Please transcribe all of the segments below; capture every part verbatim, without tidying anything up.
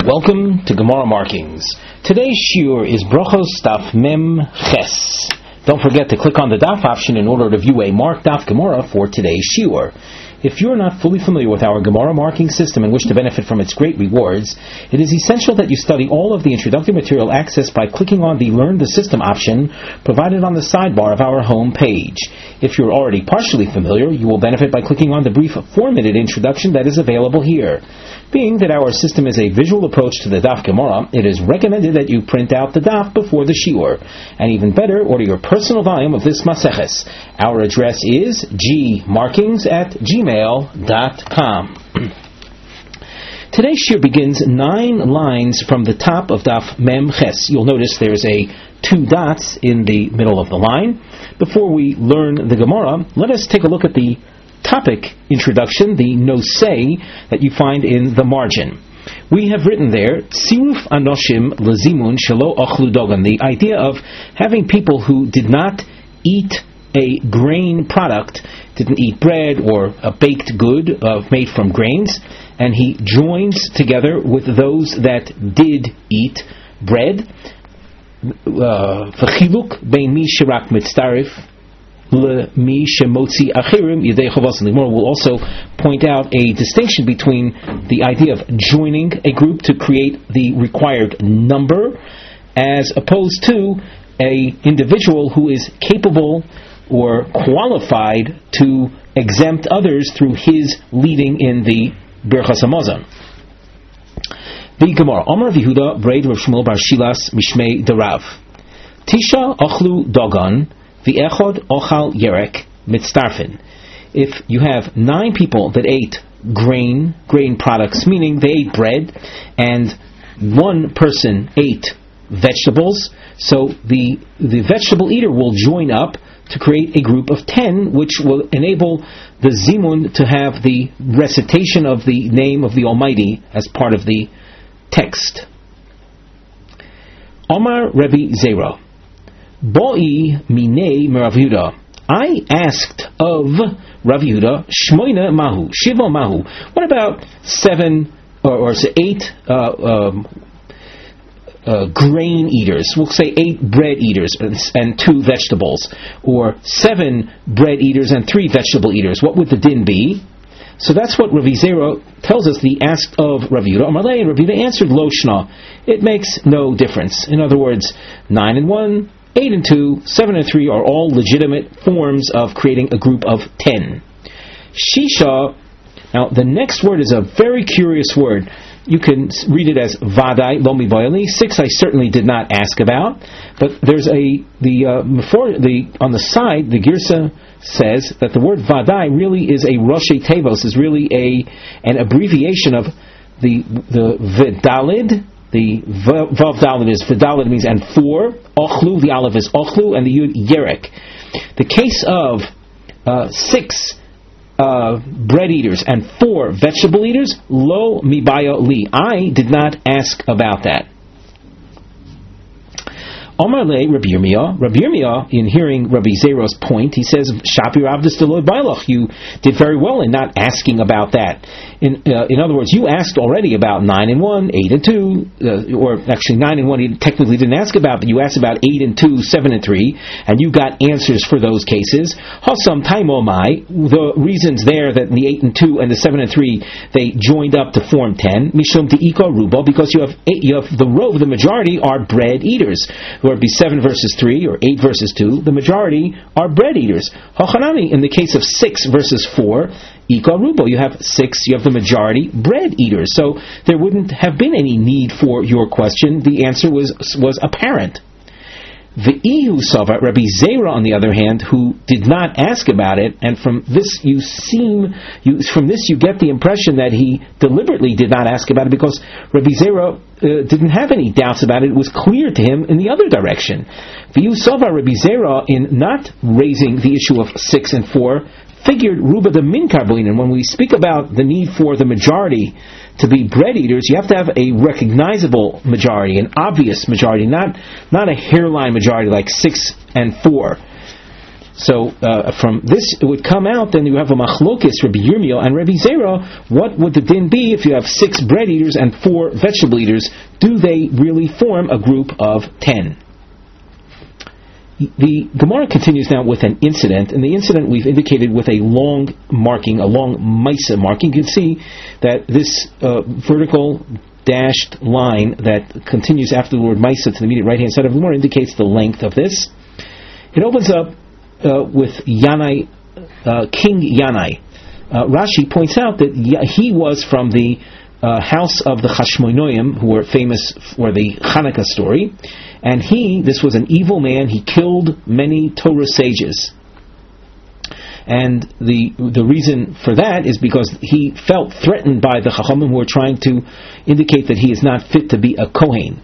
Welcome to Gemara Markings. Today's shiur is Brachos Daf Mem Ches. Don't forget to click on the Daf option in order to view a marked Daf Gemara for today's shiur. If you are not fully familiar with our Gemara marking system and wish to benefit from its great rewards, it is essential that you study all of the introductory material accessed by clicking on the Learn the System option provided on the sidebar of our home page. If you're already partially familiar, you will benefit by clicking on the brief four-minute introduction that is available here. Being that our system is a visual approach to the Daf Gemara, it is recommended that you print out the Daf before the shiur. And even better, order your personal volume of this Maseches. Our address is gmarkings at gmail dot com. Today's shiur begins nine lines from the top of Daf Mem Ches. You'll notice there's a two dots in the middle of the line. Before we learn the Gemara, let us take a look at the topic introduction, the nosei that you find in the margin. We have written there, Tziruf Anoshim Lezimun Shelo Ochlu Dogan, the idea of having people who did not eat a grain product, didn't eat bread or a baked good uh, made from grains, and he joins together with those that did eat bread. V'chiluk bein mi shirak mitztarif mi shemotzi achirim yidei chavos. And the Gemara will also point out a distinction between the idea of joining a group to create the required number, as opposed to a individual who is capable or qualified to exempt others through his leading in the Birchas Hamazon. The Gemara, Amar Yehuda Braid Rav Shmuel Bar Shilas Mishmei Derav, Tisha Ochlu Dogan V'Echod Ochal Yerek Mitztarfin. If you have nine people that ate grain, grain products, meaning they ate bread, and one person ate vegetables, so the the vegetable eater will join up to create a group of ten, which will enable the Zimun to have the recitation of the name of the Almighty as part of the text. Omar Rebbe Zera, Boi Minei Merav Yehuda. I asked of Rav Yehuda, Shmoina Mahu, Shiva Mahu. What about seven or, or say eight uh, um, uh, grain eaters? We'll say eight bread eaters and, and two vegetables, or seven bread eaters and three vegetable eaters. What would the din be? So that's what Rav Zera tells us. The asked of Rav Yehuda. Amalei, and Rav Yehuda answered, Lo Shna. It makes no difference. In other words, nine and one, eight and two, seven and three are all legitimate forms of creating a group of ten. Shisha. Now, the next word is a very curious word. You can read it as Vadai Lomi Boyali. Six I certainly did not ask about, but there's a the uh, before the on the side the Girsa says that the word Vadai really is a Roshei Tevos, is really a an abbreviation of the the Vidalid. The Vav Dalid is Vidalid means and four. Ochlu, the Aleph is Ochlu, and the Yud Yerek. The case of uh, six uh, bread eaters and four vegetable eaters, Lo Mibaya Li. I did not ask about that. Omar Le Rabbi Yirmiyah. Rabbi Yirmiyah, in hearing Rabbi Zera's point, he says, Shapi Ravdus Deloy Bailach. You did very well in not asking about that. In uh, in other words, you asked already about nine and one, eight and two, uh, or actually nine and one you technically didn't ask about, but you asked about eight and two, seven and three, and you got answers for those cases. Hasam Taimomai, the reasons there that in the eight and two and the seven and three they joined up to form ten. Mishum Deika Ruba, because you have eight, you have the rove, the majority are bread eaters. Whether it be seven versus three or eight versus two, the majority are bread eaters. Hachanami, in the case of six versus four, Ika Rubo, you have six, you have the majority bread eaters. So there wouldn't have been any need for your question. The answer was was apparent. Ve'ihu Sava, Rabbi Zera, on the other hand, who did not ask about it, and from this you seem, you, from this you get the impression that he deliberately did not ask about it, because Rabbi Zera uh, didn't have any doubts about it. It was clear to him in the other direction. Ve'ihu Sava, Rabbi Zera, in not raising the issue of six and four, figured Ruba the Min Karboin, and when we speak about the need for the majority to be bread eaters, you have to have a recognizable majority, an obvious majority, not not a hairline majority like six and four. So uh, from this, it would come out, then you have a machlokis, Rabbi Yirmiyah and Rabbi Zera. What would the din be if you have six bread eaters and four vegetable eaters? Do they really form a group of ten? The Gemara continues now with an incident, and the incident we've indicated with a long marking, a long Maisa marking. You can see that this uh, vertical dashed line that continues after the word Maisa to the immediate right-hand side of the Gemara indicates the length of this. It opens up uh, with Yanai, uh, King Yanai. Uh, Rashi points out that he was from the uh, house of the Chashmonoim, who were famous for the Hanukkah story. And he, this was an evil man, he killed many Torah sages. And the the reason for that is because he felt threatened by the Chachamim, who were trying to indicate that he is not fit to be a Kohen.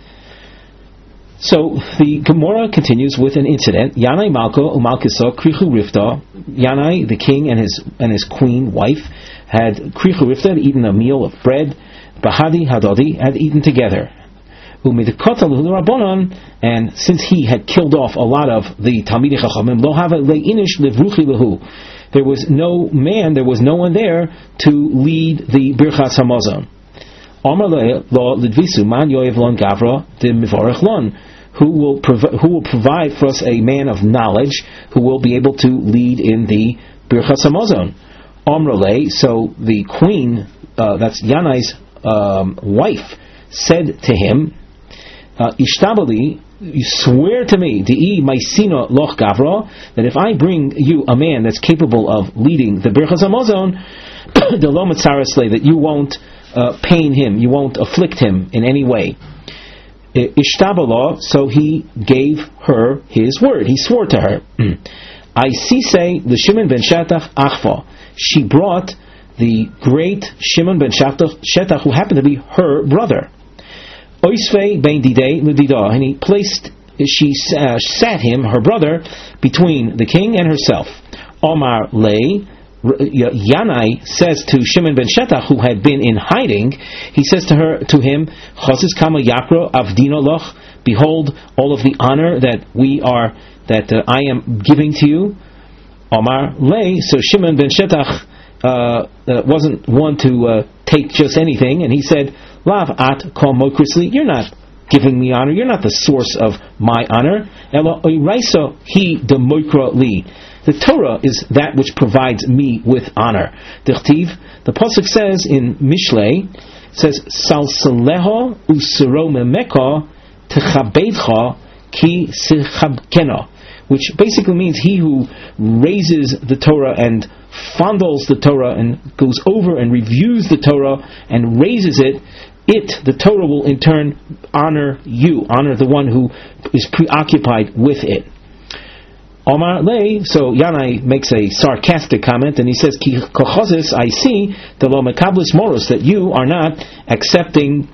So the Gemara continues with an incident. Yanai Malko Umalkisa Krichu Rifta. Yanai, the king, and his and his queen wife had Krichu Rifta, had eaten a meal of bread. Bahadi Hadodi had eaten together. And since he had killed off a lot of the Talmidei Chachamim, lo hava leinish livruchi lehu, there was no man, there was no one there to lead the Birchas Hamazon. Amar lo lidvisu man yoev lon gavra de mivarech lon, who will prov- who will provide for us a man of knowledge who will be able to lead in the Birchas Hamazon. Amar le, so the queen, uh, that's Yanai's um, wife, said to him, Uh, Ishtabali, you swear to me, Di'i Maisina Loch Gavra, that if I bring you a man that's capable of leading the Birchas Hamazon, the Lo Mitzarasle, that you won't uh, pain him, you won't afflict him in any way. Ishtabala, so he gave her his word, he swore to her. I see say the Shimon ben Shetach Achva. She brought the great Shimon ben Shetach, who happened to be her brother. Oisvei ben Didei Ludida, and he placed, she uh, sat him, her brother, between the king and herself. Omar Lei, Yanai says to Shimon ben Shetach, who had been in hiding, he says to her, to him, Chosses Kama Yakro Avdino Loch, behold all of the honor that we are, that uh, I am giving to you. Omar Lei, so Shimon ben Shetach uh, uh, wasn't one to uh, take just anything, and he said, Lav at kol mokrisli, you're not giving me honor, you're not the source of my honor. Ela oiraisa he de moikra li. The Torah is that which provides me with honor. Dichtiv, the pasuk says in Mishlei, says salsaleho usiro memeka techabedcha ki sichabkena, which basically means he who raises the Torah and fondles the Torah and goes over and reviews the Torah and raises it, it, the Torah, will in turn honor you, honor the one who is preoccupied with it. Omar Lei, so Yanai makes a sarcastic comment, and he says, Ki kochozis, I see, the lo mekablis moros, that you are not accepting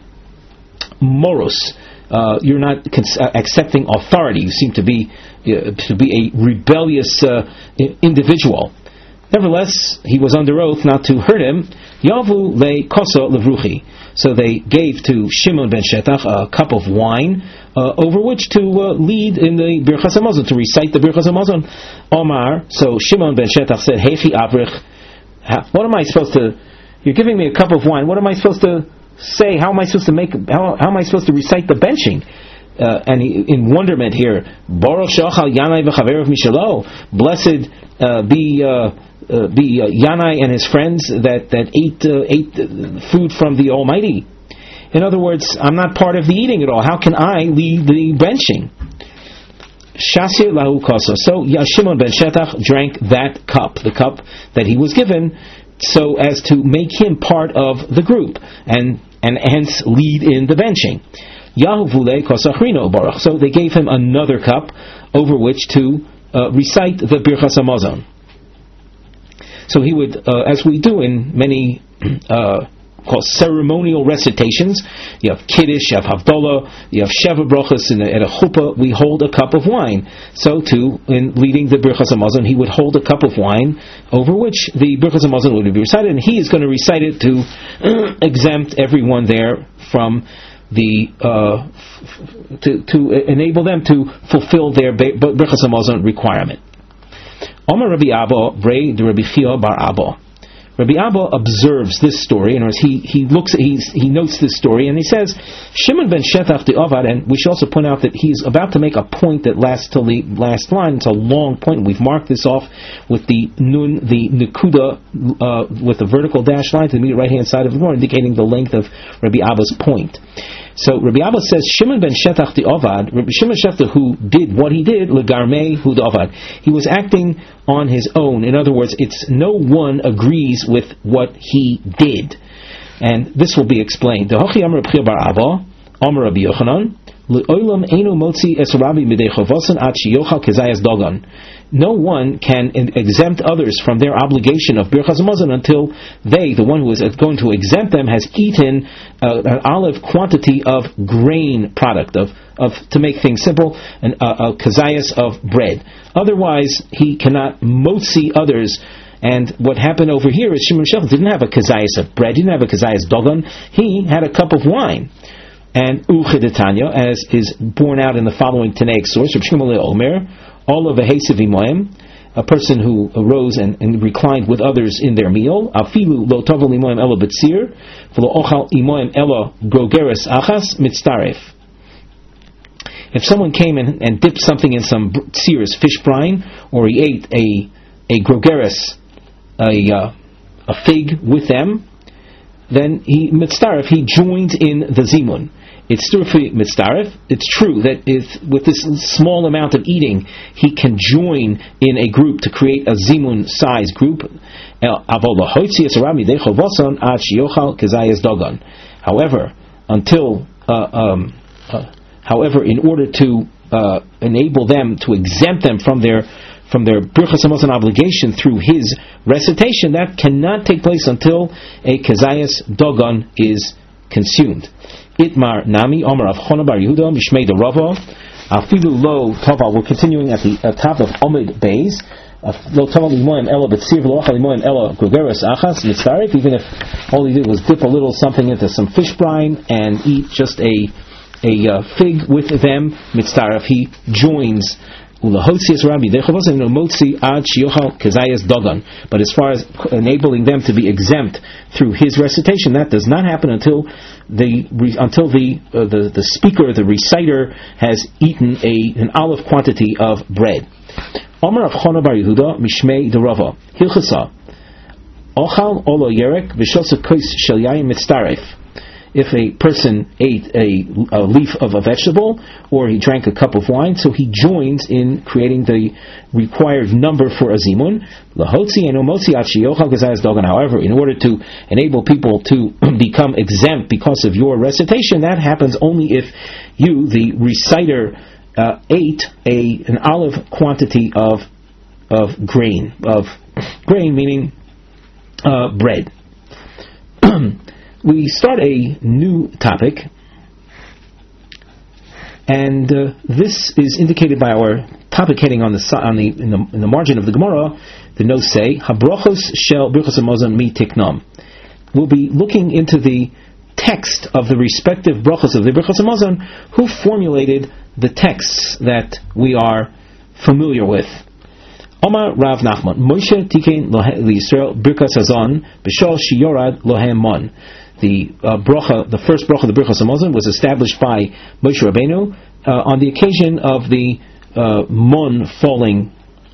moros. Uh, you're not cons- uh, accepting authority. You seem to be uh, to be a rebellious uh, individual. Nevertheless, he was under oath not to hurt him. Yavu le koso levruchi. So they gave to Shimon ben Shetach a cup of wine, uh, over which to uh, lead in the Birchas Hamazon, to recite the Birchas Hamazon. Omar, so Shimon ben Shetach said, Hechi avrich, what am I supposed to, you're giving me a cup of wine, what am I supposed to say, how am I supposed to make, how, how am I supposed to recite the benching? Uh, and he, in wonderment here, Baruch Shachal Yanai v'chaverev mishalo, blessed uh, be uh, uh, be uh, Yanai and his friends that that ate uh, ate food from the Almighty. In other words, I'm not part of the eating at all. How can I lead the benching? Shasir lahu koso. So Shimon ben Shetach drank that cup, the cup that he was given, so as to make him part of the group and and hence lead in the benching. Yahuvule kosachrino baruch. So they gave him another cup over which to uh, recite the Birchas Hamazon. So he would, uh, as we do in many uh, called ceremonial recitations, you have Kiddush, you have Havdalah, you have Sheva Brachos, and at a chuppah we hold a cup of wine. So too, in leading the Birchas Hamazon, he would hold a cup of wine over which the Birchas Hamazon would be recited, and he is going to recite it to uh, exempt everyone there from the uh, to to enable them to fulfill their Birchas Hamazon requirement. Omar Rabbi Abba, Brei de Rabbi Chia bar Abba. Rabbi Abba observes this story, and he he looks he's, he notes this story, and he says Shimon ben Shetach the Avad, and we should also point out that he's about to make a point that lasts till the last line. It's a long point. We've marked this off with the nun, the nekuda, uh, with the vertical dash line to the immediate right hand side of the Gemara, indicating the length of Rabbi Abba's point. So Rabbi Abba says Shimon ben Shetach the Avad, Rabbi Shimon Shetach who did what he did, legarmei hu the Avad. He was acting on his own. In other words, it's no one agrees with what he did, and this will be explained. The Hochi Amar Rabbi bar Abba, Amar Rabbi Yochanan, le'olam einu motzi es Rabbi midei chavosan ad sheyochal kezayas dogan. No one can exempt others from their obligation of birchas hamazon until they, the one who is going to exempt them, has eaten uh, an olive quantity of grain product, of, of to make things simple, an, uh, a kazayas of bread. Otherwise, he cannot motzi others. And what happened over here is Shimon Shech didn't have a kazayas of bread, he didn't have a kazayas dogan, he had a cup of wine. And Uchidetanya, as is borne out in the following Tanaic source, Rav Shmuel Omer, all of a Hesev a person who arose and, and reclined with others in their meal, Afilu lo tovel imoim elo betzir, v'lo ochal imoim elo grogeres achas mitztaref. If someone came in and dipped something in some tzir's fish brine, or he ate a a grogeres, a uh, a fig with them, then he mitztaref, he joins in the zimun. It's turfi mitztaref. It's true that if with this small amount of eating, he can join in a group to create a zimun size group. However, until uh, um, uh, however, in order to uh, enable them to exempt them from their from their birchas hamazon obligation through his recitation, that cannot take place until a kazayas dogon is consumed. Itmar Nami, Omar of Chona bar Yehuda, Mishmei de Rava, Afilu Lo Tova. We're continuing at the uh, top of Omid Beis. Lo Tova Limoim Ela Betzir Lo Achal Limoim Ela Grogeres Achas Yitzarek. Even if all he did was dip a little something into some fish brine and eat just a a uh, fig with them, Mitzaref, he joins. But as far as enabling them to be exempt through his recitation, that does not happen until the until the uh, the, the speaker, the reciter, has eaten a an olive quantity of bread. Omar of Chona bar Yehuda, Mishmei de Rava, Hilchasa, Ochal Olo Yerek V'Shosa Kois Shel Yayin Mitztaref. If a person ate a, a leaf of a vegetable, or he drank a cup of wine, so he joins in creating the required number for a zimun. However, in order to enable people to become exempt because of your recitation, that happens only if you, the reciter, uh, ate a an olive quantity of of grain, of grain meaning uh, bread. We start a new topic, and uh, this is indicated by our topic heading on the on the in the, in the margin of the Gemara. The notes say Habrachos shel birchas hamazon mi tiknom. We'll be looking into the text of the respective brachos of the birchas hamazon, who formulated the texts that we are familiar with. Omar Rav Nachman Moshe Tikein Yisrael birkas hazon b'shol shiyorad lohem mon. The uh, bracha, the first bracha of the birchas hamazon, was established by Moshe Rabbeinu uh, on the occasion of the uh, mon falling.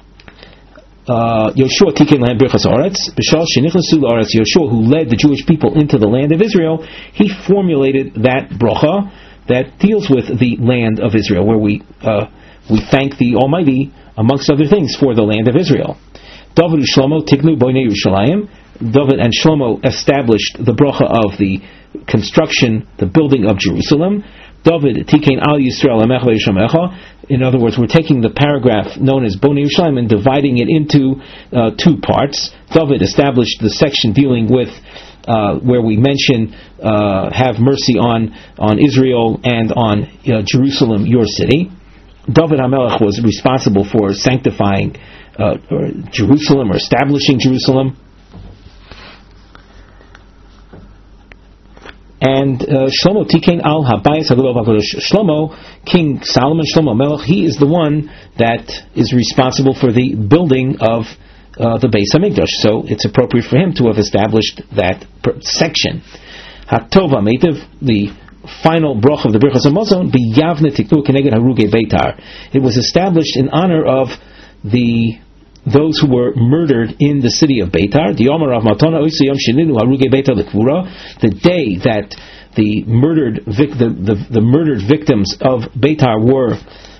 Yoshua Tiken Land Birchas Haaretz, B'shal Shenichnasu La'aretz. Yoshua, who led the Jewish people into the land of Israel, he formulated that bracha that deals with the land of Israel, where we uh, we thank the Almighty, amongst other things, for the land of Israel. David and Shlomo Tiknu Boinei Yerushalayim. David and Shlomo established the bracha of the construction, the building of Jerusalem. David Tikein Al Yisrael Emecha V'Yishamecha. In other words, we're taking the paragraph known as Bonei Yerushalayim and dividing it into uh, two parts. David established the section dealing with uh, where we mention uh, have mercy on on Israel and on uh, Jerusalem, your city. David HaMelech was responsible for sanctifying uh, or Jerusalem, or establishing Jerusalem. And uh, Shlomo Tikein al Habayis Hagdol HaKadosh. Shlomo, King Solomon, Shlomo Melech, he is the one that is responsible for the building of uh, the Beis Hamikdash. So it's appropriate for him to have established that per- section. Hatova Meitiv, the final brach of the Birchas Hamazon, B'Yavne Tiknu Keneged Haruge Beitar. It was established in honor of the those who were murdered in the city of Beitar. The Yom Rav Matana Oisayom Shininu Haruge Beitar Lekvura. The day that the murdered vic- the, the, the murdered victims of Beitar were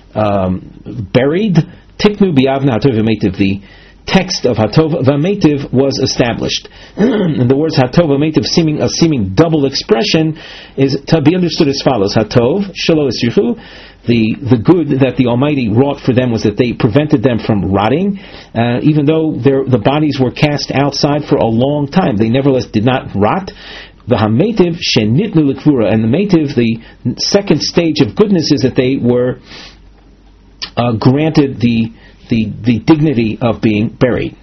um, buried. Tiknu B'Yavne Hatov V'Meitiv. The text of Hatov V'Meitiv was established. And the words Hatov V'Meitiv, seeming a seeming double expression, is to be understood as follows: Hatov Shelo Esrichu. The, the good that the Almighty wrought for them was that they prevented them from rotting, uh, even though their, the bodies were cast outside for a long time. They nevertheless did not rot. The Hametiv Shenitnu L'Kvura, and the Metiv, the second stage of goodness, is that they were uh, granted the, the the dignity of being buried.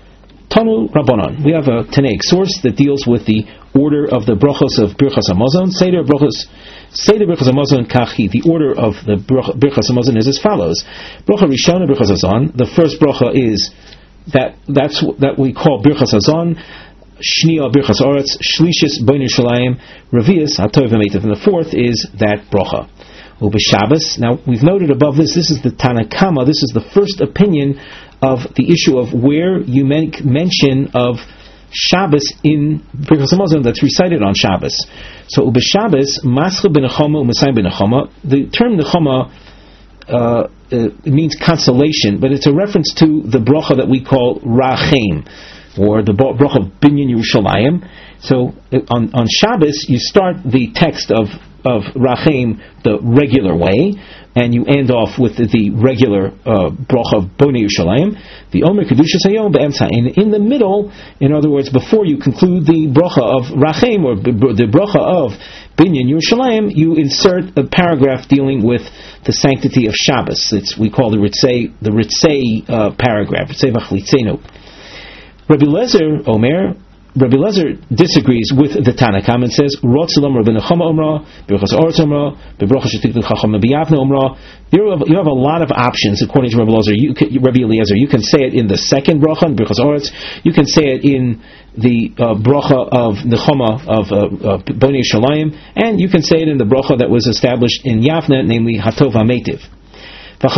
Tanu Rabbanon. We have a Tanaic source that deals with the order of the brachos of Birchas Hamazon. Seder brachos. Seder Birchas Hamazon kachi. The order of the Birchas Hamazon is as follows: Bracha Rishona Birchas Hazon. The first bracha is that that's that we call Birchas Hazon. Shnia Birchas Oretz. Shlishis Bnei Yerushalayim. Revius Hatov V'Meitiv. And the fourth is that bracha. Ubeshabbos. Now we've noted above this. This is the Tanna Kama. This is the first opinion of the issue of where you make mention of Shabbos in Birchas Hamazon that's recited on Shabbos. So Ubeshabbos Maschil ben Nechama U'Mesayim ben Nechama. The term Nechama uh, uh, means consolation, but it's a reference to the bracha that we call Rachem, or the bracha of Binyan Yerushalayim. So on on Shabbos you start the text of of Rachem the regular way, and you end off with the, the regular uh, bracha of Bonei Yerushalayim, the Omer Kedushas Hayom Be'emtza. And in the middle, in other words, before you conclude the bracha of Rachem, or the bracha of Binyan Yerushalayim, you insert a paragraph dealing with the sanctity of Shabbos. It's, we call the Ritzei, the Ritzei uh, paragraph, Ritzei V'chlitzenu. Rabbi Lezer Omer, Rabbi Lezer disagrees with the Tanakam and says, Rotzelam Rabbi Nechama Omra, Birchas Oretz Omra, Bebracha Shetiknu Chacham B'Yavne Omra. You have, you have a lot of options according to Rabbi Lezer. You can, Rabbi Eliezer. You can say it in the second bracha, Birchas Oretz. You can say it in the uh, bracha of Nechama of uh, uh, Bonei Yerushalayim, and you can say it in the bracha that was established in Yavne, namely Hatov HaMeitiv. And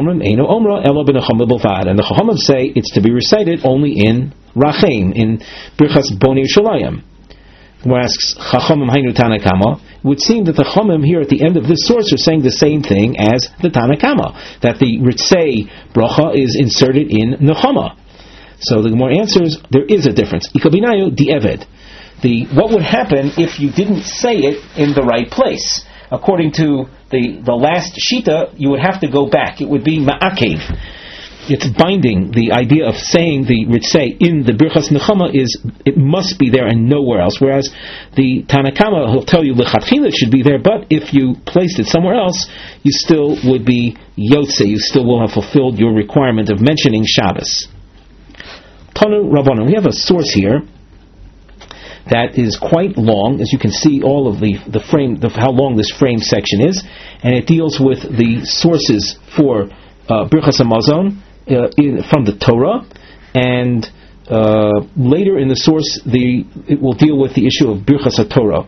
the Chachamim say it's to be recited only in Rachem, in Birchas Bonei Yerushalayim. Gemara asks, Chachamim Hainu Tanakama. It would seem that the Chachamim here at the end of this source are saying the same thing as the Tanakama, that the Ritzei bracha is inserted in Nechama. So the Gemara answers, there is a difference. Ikabinayu di'eved. The what would happen if you didn't say it in the right place? According to the, the last Shita, you would have to go back. It would be ma'akev. It's binding. The idea of saying the Ritzei in the Birchas Nechama is, it must be there and nowhere else. Whereas the Tanakama, he'll tell you lechatchila it should be there, but if you placed it somewhere else, you still would be yotze. You still will have fulfilled your requirement of mentioning Shabbos. Tanu Rabbanan. We have a source here that is quite long, as you can see all of the, the frame, the, how long this frame section is, and it deals with the sources for uh, Birchas Hamazon uh, in, from the Torah, and uh, later in the source the it will deal with the issue of Birchas HaTorah.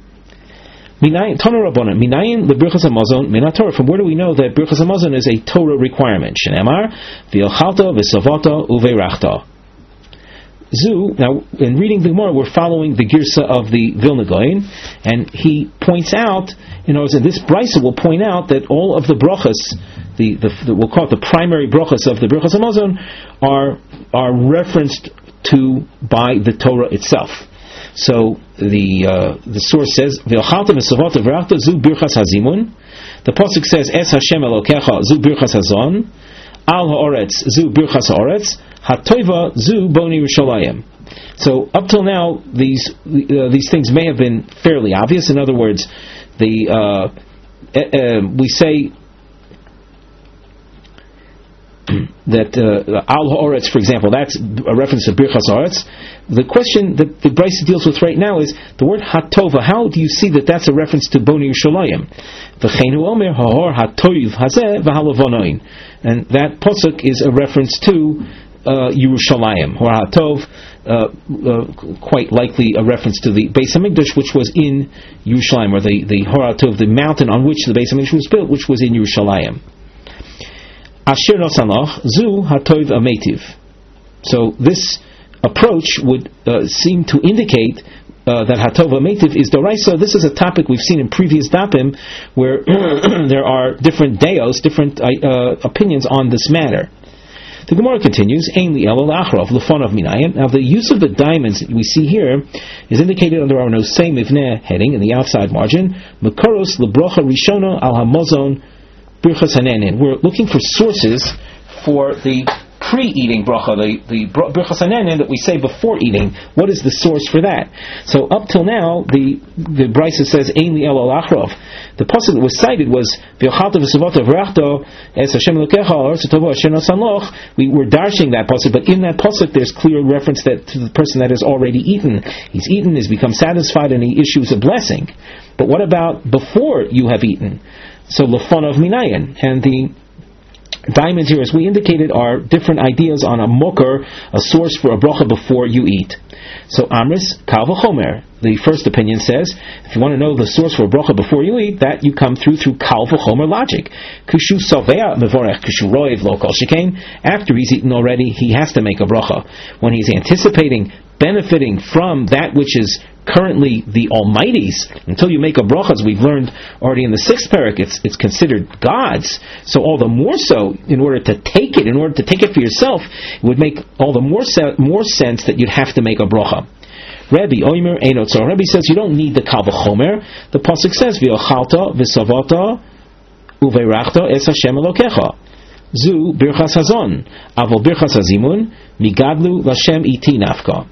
Tanu Rabbanan, Minayin leBirchas Hamazon min HaTorah. From where do we know that Birchas Hamazon is a Torah requirement? Shenemar v'ilchalta v'savata uveirachta. Zu, now in reading the Gemara, we're following the Girsa of the Vilna Gaon, and he points out, you know, this Brisa will point out that all of the brachas, the, the, the we'll call it the primary brachas of the Birchas Hamazon, are are referenced to by the Torah itself. So the uh, the source says, "V'ochalta v'savata v'rachta zu birchas hazimun." The pasuk says, "Es Hashem Elokecha zu birchas hazon, al haaretz zu birchas haaretz." Hatoiva zu Bonei Yerushalayim. So up till now, these uh, these things may have been fairly obvious. In other words, the uh, uh, we say that uh, al ha'oretz, for example, that's a reference to birchas ha'oretz. The question that the Brisa deals with right now is the word hatova. How do you see that that's a reference to Boni Yerushalayim? V'cheinu omer ha'or hatoiv hazeh v'halavonoin, and that pasuk is a reference to uh, Yerushalayim. Hor hatov, uh, uh, quite likely a reference to the Beis Hamikdash, which was in Yerushalayim, or the the Hor hatov, the mountain on which the Beis Hamikdash was built, which was in Yerushalayim. Asher nosanach zu hatoiv ametiv. So this approach would uh, seem to indicate uh, that hatov ametiv is doraisa. This is a topic we've seen in previous dapim, where there are different deos, different uh, opinions on this matter. The Gemara continues, Ein li elo la'achrov lefonav minayin. Now the use of the diamonds that we see here is indicated under our nosei mivneh heading in the outside margin. Mekaros lebrocha rishona al hamozon birchas hanenin. We're looking for sources for the pre-eating bracha, the, the birchas hanenin that we say before eating. What is the source for that? So up till now, the the Brisa says Ein li elo la'achrov. The pasuk that was cited was V'yochalta v'savota v'rachto es Hashem Elokecha al ha'aretz ha'tova asher nasan loch. We were darshing that pasuk, but in that pasuk there's clear reference that to the person that has already eaten. He's eaten, he's become satisfied, and he issues a blessing. But what about before you have eaten? So lefonov minayin, and the diamonds here, as we indicated, are different ideas on a mokar, a source for a bracha before you eat. So Amris Kal V'chomer, the first opinion says, if you want to know the source for a bracha before you eat, that you come through through Kal V'chomer logic. Kushu Sovea Mevorech Kushu Roiv Lo Kol Shekain. After he's eaten already, he has to make a bracha. When he's anticipating benefiting from that which is currently the Almighty's, until you make a bracha, as we've learned already in the sixth parak, it's, it's considered God's. So all the more so, in order to take it, in order to take it for yourself, it would make all the more se- more sense that you'd have to make a bracha. Rebbe Oimer Einot. So Rebbe says you don't need the Kal V'chomer. The pasuk says V'yochalta v'savata uveirachta es Hashem Elokecha. Zu birchas hazon. Avol birchas hazimun migadlu l'Hashem iti nafka.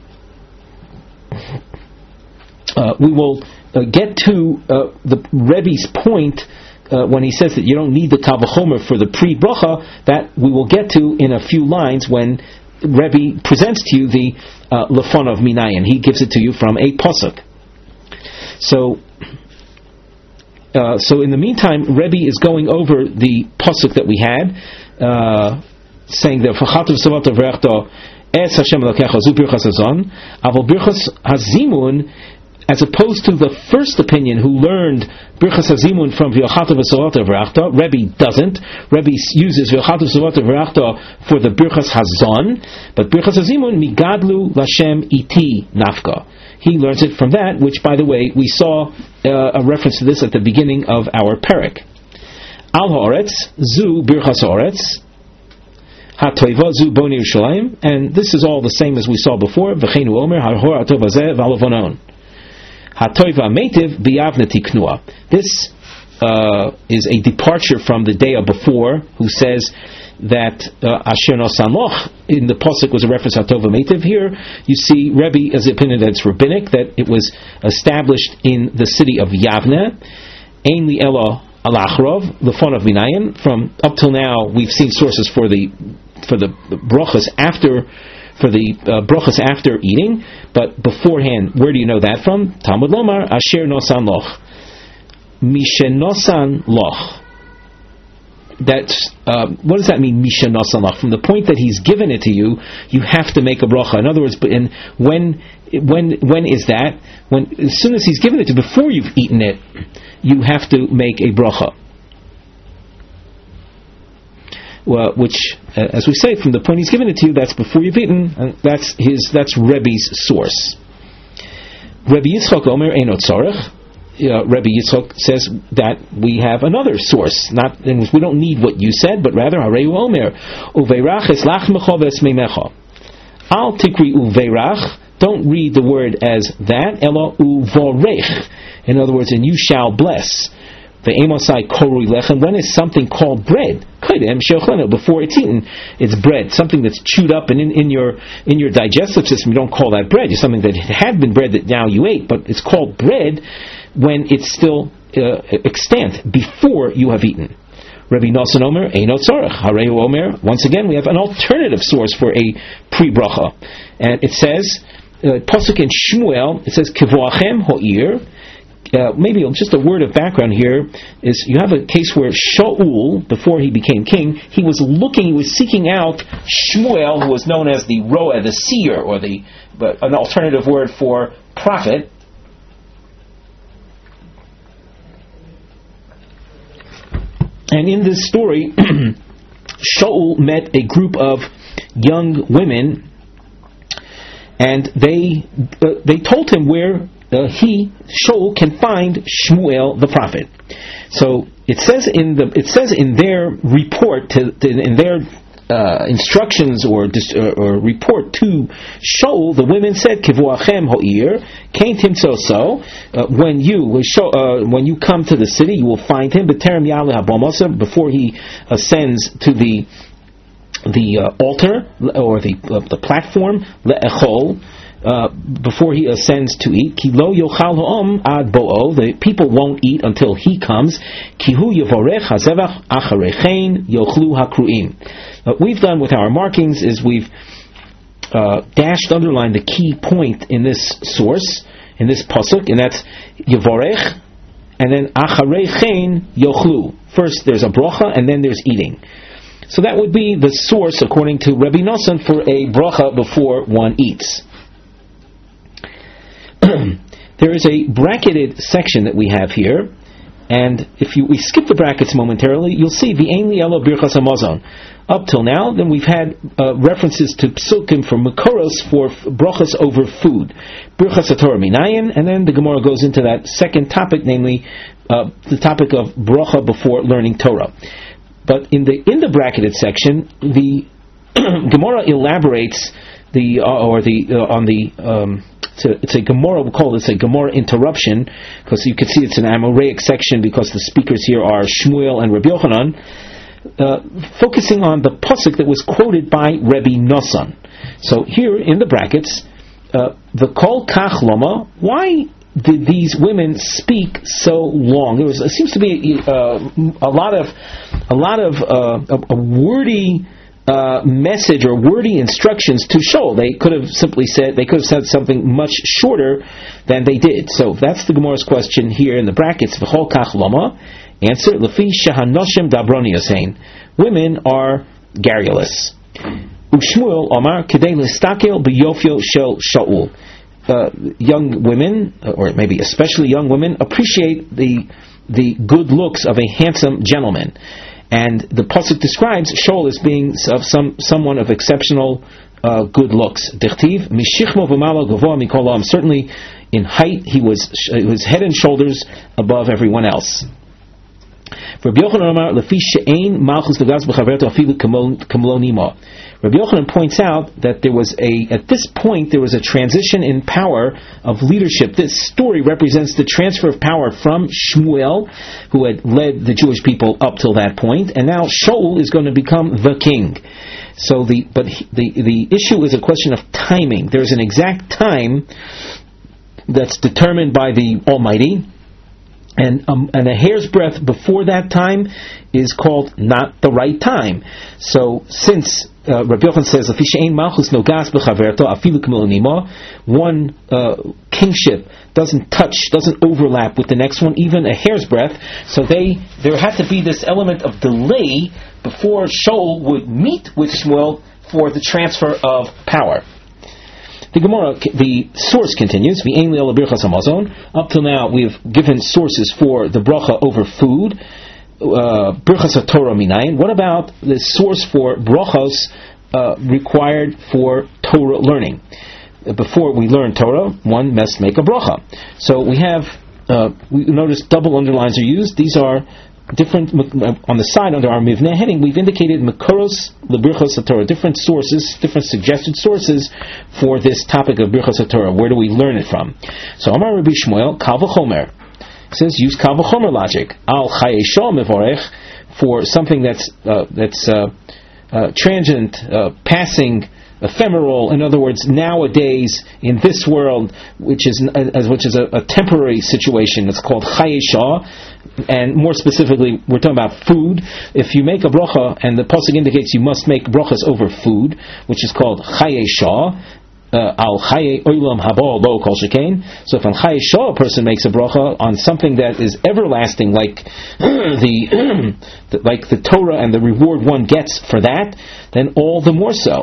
Uh, we will uh, get to uh, the Rebbe's point uh, when he says that you don't need the Kal V'chomer for the pre-bracha, that we will get to in a few lines when Rebbe presents to you the uh, lefonov minayin. He gives it to you from a pasuk. So, uh, so in the meantime, Rebbe is going over the pasuk that we had, uh, saying that v'chatav savata v'rechta es Hashem Elokecha zu birchas hazon, avol birchas hazimun, as opposed to the first opinion who learned birchas hazimun from v'yochalta v'savata v'rachta. Rebbe doesn't. Rebbe uses v'yochalta v'savata v'rachta for the birchas hazon, but birchas hazimun migadlu l'Hashem iti nafka. He learns it from that, which, by the way, we saw uh, a reference to this at the beginning of our parak. Al ha'oretz zu birchas ha'oretz hatoiva zu boni Yerushalayim, and this is all the same as we saw before. V'cheinu omer ha'hor hatov hazeh v'halavonon. Hatoiva Meitiv Biyavna Tiknua. This uh, is a departure from the day before, who says that Asher Nosan Loch in the pasuk was a reference to Hatova Meitiv. Here you see Rebbe as the opinion that it's rabbinic, that it was established in the city of Yavne. Ein li elo alachrov lefonav minayin. From up till now, we've seen sources for the for the brachas after. For the uh, brachas after eating, but beforehand, where do you know that from? Talmud Lomar, Asher Nosan Loch. Mishe Nosan Loch. That's, uh, what does that mean, Mishe Nosan Loch? From the point that he's given it to you, you have to make a bracha. In other words, and when, when, when is that? When, as soon as he's given it to you, before you've eaten it, you have to make a bracha. Uh, which, uh, as we say, from the point he's given it to you, that's before you've eaten, and that's his, that's Rebbe's source. Rebbe Yitzchok Omer Einot Tzarech. Uh, Rebbe Yitzchok says that we have another source. Not, we don't need what you said, but rather Hareu Omer Uveirach es lachmecha v'esmeimecha. Al tikri uveirach. Don't read the word as that. Elo uvorech. In other words, and you shall bless. The Amosai korui lechem. When is something called bread? Before it's eaten, it's bread. Something that's chewed up and in, in your in your digestive system, you don't call that bread. It's something that had been bread that now you ate, but it's called bread when it's still uh, extant before you have eaten. Rabbi Nosson Omer, Eino Tzorech. Hareu Omer, once again, we have an alternative source for a pre-bracha. And it says, uh, Pasuk in Shmuel, it says, Kivoachem Ho'ir. Uh, maybe just a word of background here is you have a case where Shaul, before he became king, he was looking, he was seeking out Shmuel, who was known as the Roa, the seer, or the but an alternative word for prophet. And in this story, Shaul met a group of young women, and they uh, they told him where uh, he, Shaul, can find Shmuel the prophet. So it says in the it says in their report to, to in their uh, instructions or, uh, or report to Shaul, the women said, "Kivuachem ho'ir, kain timtzoso." When you uh, when you come to the city, you will find him. B'terem yaleh habomasa, before he ascends to the the uh, altar or the uh, the platform, le'echol. Uh, before he ascends to eat, ki lo yochal ha'om ad bo'o, the people won't eat until he comes. Ki hu yavorech hazevach acharechein yochlu hakruim. What we've done with our markings is we've uh, dashed, underlined the key point in this source, in this pasuk, and that's yavorech, and then acharechein yochlu. First there's a bracha, and then there's eating. So that would be the source, according to Rabbi Nosson, for a bracha before one eats. There is a bracketed section that we have here, and if you, we skip the brackets momentarily, you'll see V'ein li elo birchas hamazon. Up till now, then we've had uh, references to psukim for makoros for f- brachas over food, birchas haTorah minayin, and then the Gemara goes into that second topic, namely uh, the topic of bracha before learning Torah. But in the in the bracketed section, the Gemara elaborates the uh, or the uh, on the um, it's, a, it's a Gemara, we'll call this a Gemara interruption, because you can see it's an Amoraic section because the speakers here are Shmuel and Rabbi Yochanan, uh, focusing on the pasuk that was quoted by Rabbi Nosson. So here in the brackets, uh, the Kol Kach Lama, why did these women speak so long? There was, it seems to be uh, a lot of a lot of uh, a, a wordy uh, message or wordy instructions to Shaul. They could have simply said they could have said something much shorter than they did. So that's the Gemara's question here in the brackets. V'chol kach lama. Answer: Lefi shehanoshim dabroni yasein. Women are garrulous. Ushmuel Omar kedei listakel b'yofio shel Shaul. Uh, young women, or maybe especially young women, appreciate the the good looks of a handsome gentleman, and the pasuk describes Shaul as being of some someone of exceptional uh, good looks. Dichtiv mishichmo v'malo gavoa mikol ha'am. Certainly, in height, he was he was head and shoulders above everyone else. Rabbi Yochanan points out that there was a, at this point, there was a transition in power of leadership. This story represents the transfer of power from Shmuel, who had led the Jewish people up till that point, and now Shaul is going to become the king. So the, but the, the issue is a question of timing. There's an exact time that's determined by the Almighty, And, um, and a hair's breadth before that time is called not the right time. So since uh, Rabbi Yochanan says, one uh, kingship doesn't touch, doesn't overlap with the next one, even a hair's breadth, so they there had to be this element of delay before Shaul would meet with Shmuel for the transfer of power. The Gemara, the source continues. Up till now, we've given sources for the bracha over food. Birchas haTorah minayin. What about the source for brachos uh, required for Torah learning? Before we learn Torah, one must make a bracha. So we have, uh, we notice double underlines are used. These are different, on the side under our Mivneh heading, we've indicated Makoros leBirchos haTorah, different sources, different suggested sources for this topic of Birchos haTorah. Where do we learn it from? So Amar Rabbi Shmuel, Kal v'chomer, says use Kal v'chomer logic. Al chayesho mevorech, for something that's uh, that's uh, uh, transient, uh, passing, ephemeral. In other words, nowadays in this world, which is uh, which is a, a temporary situation, it's called chayesha. and more specifically, we're talking about food. If you make a bracha, and the pasuk indicates you must make brachas over food, which is called chaye shah, al chaye olam haba lo kol shekain. So if on chaye shah a person makes a bracha on something that is everlasting, like the, the like the Torah and the reward one gets for that, then all the more so.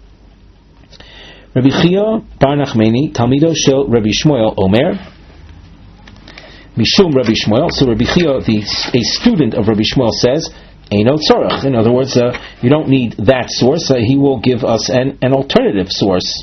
Rabbi Chia bar Nachmani, Talmido shel Rabbi Shmuel Omer, Mishum Rabbi Shmuel. So Rabbi Chia, the, a student of Rabbi Shmuel, says, Eino tzorach. In other words, uh, you don't need that source. Uh, he will give us an, an alternative source.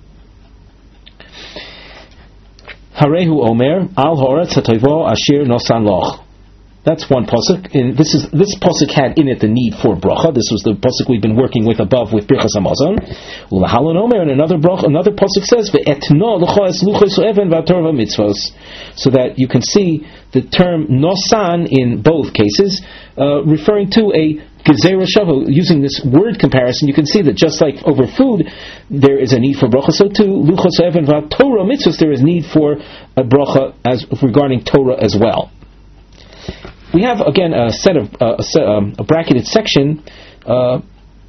Harehu Omer Al Horetz Hatoivo Asher Nosan Loch. That's one pasuk. And this is this pasuk had in it the need for bracha. This was the pasuk we've been working with above with Birchas Hamazon. Ulahalon Omer, and another bracha, another pasuk says ve'etno l'chos luchos even v'atorva mitzvos, so that you can see the term nosan in both cases, uh, referring to a gezerah shavu. Using this word comparison, you can see that just like over food there is a need for bracha, so too luchos even v'atorva mitzvos, there is need for a bracha as regarding Torah as well. We have again a set of uh, a, set, um, a bracketed section. Uh,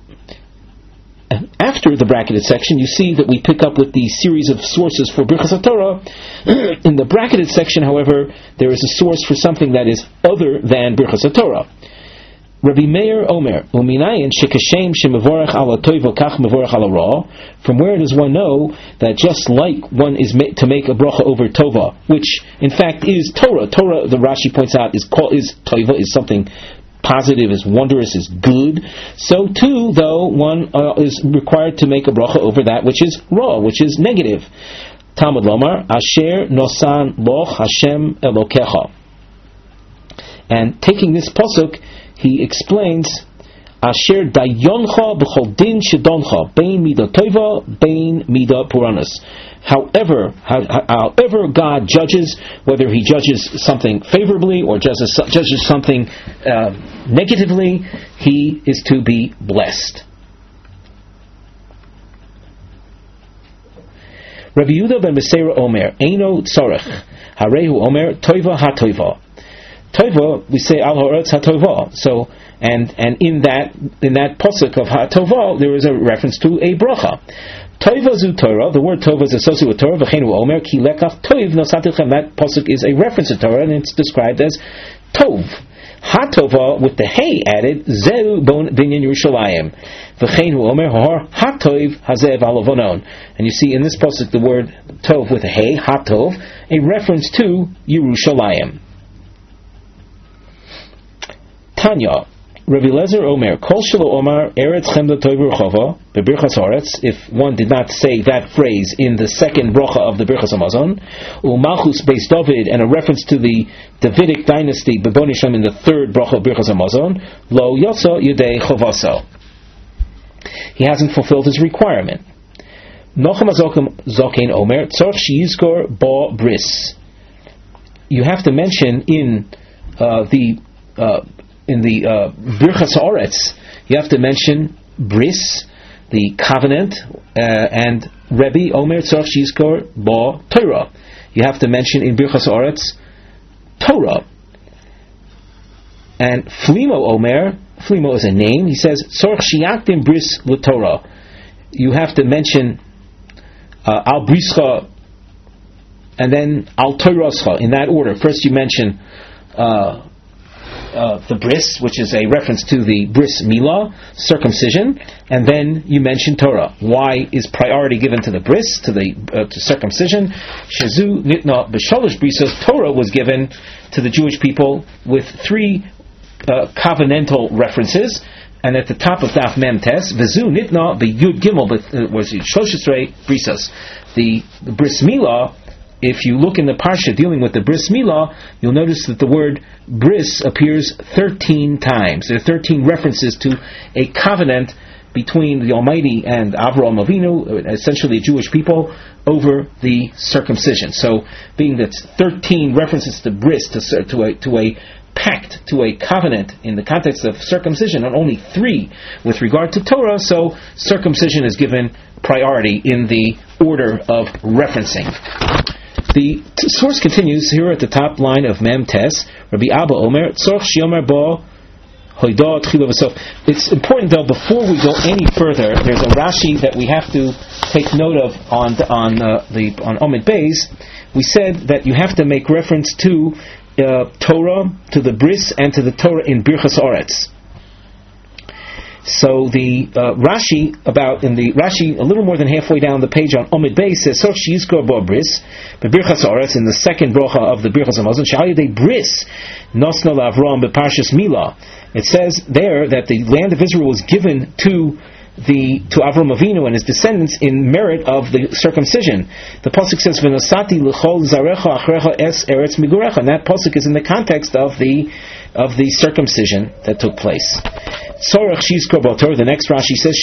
after the bracketed section, you see that we pick up with the series of sources for Birchas HaTorah. In the bracketed section, however, there is a source for something that is other than Birchas HaTorah. Rabbi Meir Omer, Uminayin shekashem shemevorach ala toivo kach mevorach ala ra. From where does one know that just like one is ma- to make a bracha over tova, which in fact is Torah. Torah, the Rashi points out, is called is toiva, is something positive, is wondrous, is good. So too, though, one uh, is required to make a bracha over that which is ra, which is negative. Talmud Lomar, Asher nosan loch Hashem Elokecha. And taking this pasuk, he explains, Asher dayoncha b'chol din shedoncha bein mida toiva bein mida puranus. However, however God judges, whether He judges something favorably or judges judges something uh, negatively, He is to be blessed. Rabbi Yehuda ben Beseira Omer, Eino tzorech, Harehu Omer, Toiva ha-toiva. Toiva, we say Al Ha'aretz HaTova. So, and and in that in that pasuk of HaTova, there is a reference to a bracha. Toiva zu Torah. The word Tova is associated with Torah. V'cheinu Omer ki lekach toiv nosatilchem. That pasuk is a reference to Torah, and it's described as Tov. HaTova with the Hey added, Zeu bon binyan Yerushalayim. V'cheinu Omer har HaToiv hazev alavonon. And you see in this pasuk the word Tov with a Hey, HaTov, a reference to Yerushalayim. Tanya, Rabbi Lezer Omer, Kol Shelo Omar Eretz Chemda Toiv Rechova Bebirchas Haaretz. If one did not say that phrase in the second bracha of the Birchas Hamazon, Umalchus Beis David, and a reference to the Davidic dynasty Beboni Shem in the third bracha of Birchas Hamazon, Lo Yotzo Yudei Chovaso. He hasn't fulfilled his requirement. Nochem Zokein Omer Tzorch Sheyizkor Ba Bris. You have to mention in uh, the uh, in the uh, Birchas Haaretz, you have to mention bris, the covenant, uh, and Rebbe Omer Tzorch Sheyizkor Ba Torah. You have to mention in Birchas Haaretz Torah. And Flimo Omer, Flimo is a name. He says Tzorch Sheyakdim Bris LeTorah. You have to mention uh, Al Brischa and then Al Torascha in that order. First, you mention. Uh, Uh, the bris, which is a reference to the bris milah, circumcision, and then you mention Torah. Why is priority given to the bris, to the uh, to circumcision? Shazu nitna b'shalosh brisos. Torah was given to the Jewish people with three uh, covenantal references, and at the top of Daf Mem Tes, v'zu nitna b'yud gimel was shloshesrei brisos. The, the bris milah. If you look in the parsha dealing with the bris milah, you'll notice that the word bris appears thirteen times. There are thirteen references to a covenant between the Almighty and Avraham Avinu, essentially a Jewish people, over the circumcision. So, being that thirteen references to bris, to, to a to a pact, to a covenant in the context of circumcision, and only three with regard to Torah, so circumcision is given priority in the order of referencing. The t- source continues here at the top line of Mem Tes. Rabbi Abba Omer Tzorch Shiomer Bo Hoidah Tchila V'Sof. It's important though, before we go any further, there's a Rashi that we have to take note of on on uh, the on Omid Beis. We said that you have to make reference to uh, Torah, to the Bris, and to the Torah in Birchas Oretz. So the uh, Rashi, about in the Rashi, a little more than halfway down the page on Omid Beis, says Sof Sheyizkor Bo Bris, B'Birchas Oretz, in the second bracha of the Birchas Hamazon, Sha'ayidei Bris Nosna LaAvram B'Parshas Milah. It says there that the land of Israel was given to the to Avram Avinu and his descendants in merit of the circumcision. The pasuk says V'Nosati L'Chol Zarecha Achrecha Es Eretz Migurecha, and that pasuk is in the context of the of the circumcision that took place. The next Rashi says,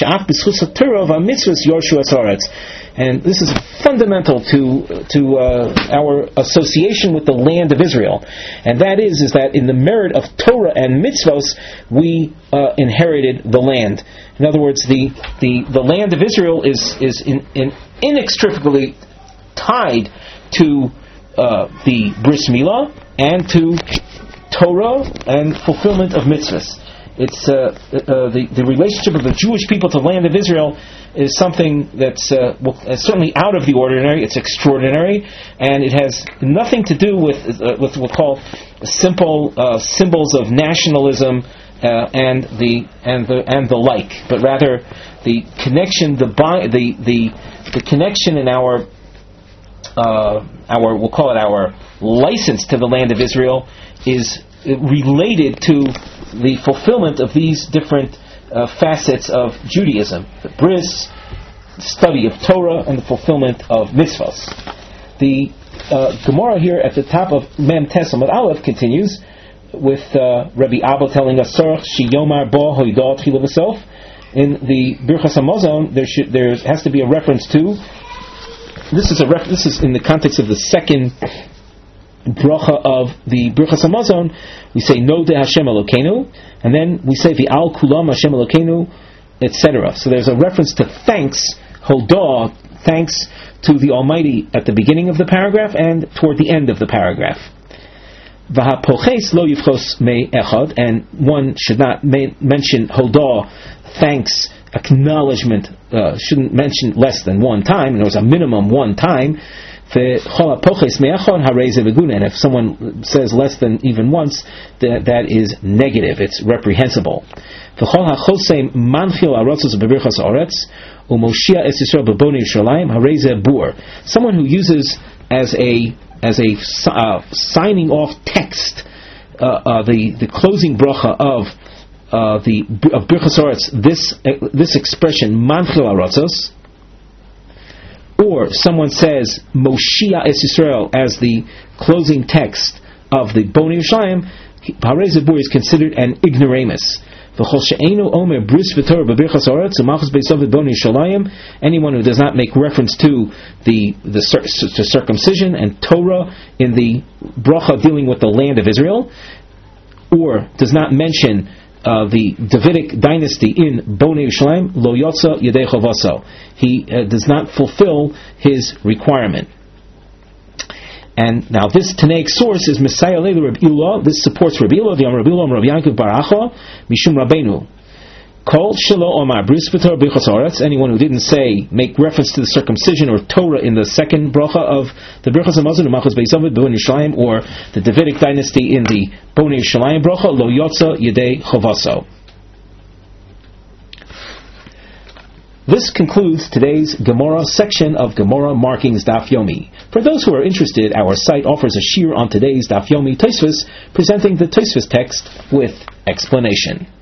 and this is fundamental to to uh, our association with the land of Israel, and that is is that in the merit of Torah and mitzvos we uh, inherited the land. In other words, the the, the land of Israel is is in, in inextricably tied to uh, the Bris Milah and to Torah and fulfillment of mitzvahs. It's uh, uh, the the relationship of the Jewish people to the land of Israel is something that's uh, well, certainly out of the ordinary. It's extraordinary, and it has nothing to do with uh, with what we'll call simple uh, symbols of nationalism uh, and the and the and the like, but rather the connection, the the the the connection in our uh, our we'll call it our license to the land of Israel is related to the fulfillment of these different uh, facets of Judaism: the bris, the study of Torah, and the fulfillment of mitzvahs. The uh, Gemara here at the top of Mem Tes Amud Aleph continues with uh, Rabbi Abba telling us, "Sorach sheyomar bo hoidah tchila v'sof." In the Birchas Hamazon, there should there has to be a reference to. This is a ref, this is in the context of the second bracha of the Birchas Hamazon. We say Nodeh Hashem Elokeinu, and then we say the Al Kulam Hashem Elokeinu, et cetera. So there's a reference to thanks, Hodah, thanks to the Almighty at the beginning of the paragraph and toward the end of the paragraph. V'hapoches lo yivchos me echad, and one should not ma- mention Hodah, thanks, acknowledgement, uh, shouldn't mention less than one time, and there was a minimum one time. And if someone says less than even once, that, that is negative, it's reprehensible. Someone who uses as a as a uh, signing off text uh, uh, the the closing bracha of uh, the of Birchas Oretz, this uh, this expression manchil aratzos, or someone says Moshia es Yisrael as the closing text of the Bonei Yerushalayim, Harei Zebur is considered an ignoramus. Anyone who does not make reference to the the to circumcision and Torah in the bracha dealing with the land of Israel, or does not mention Uh, the Davidic dynasty in Bonei Yerushalayim, lo yotza yedei chovaso. He uh, does not fulfill his requirement. And now this Tanaic source is Messiah Leilu Rabbi Ilah. This supports Rabbi Ilah, the Am Rabbi Ilah, Rabbi Yankov Bar Acha, Mishum Rabbeinu. Kol Shelo Omar Bris V'Torah Birchas Oretz. Anyone who didn't say, make reference to the circumcision or Torah in the second bracha of the Birchas Hamazon, Malchus Beis David, Bonei Yerushalayim, or the Davidic dynasty in the Bonei Yerushalayim bracha, Lo Yotza Yedei Chovaso. This concludes today's Gemara section of Gemara Markings Daf Yomi. For those who are interested, our site offers a shir on today's Daf Yomi Tosfos, presenting the Tosfos text with explanation.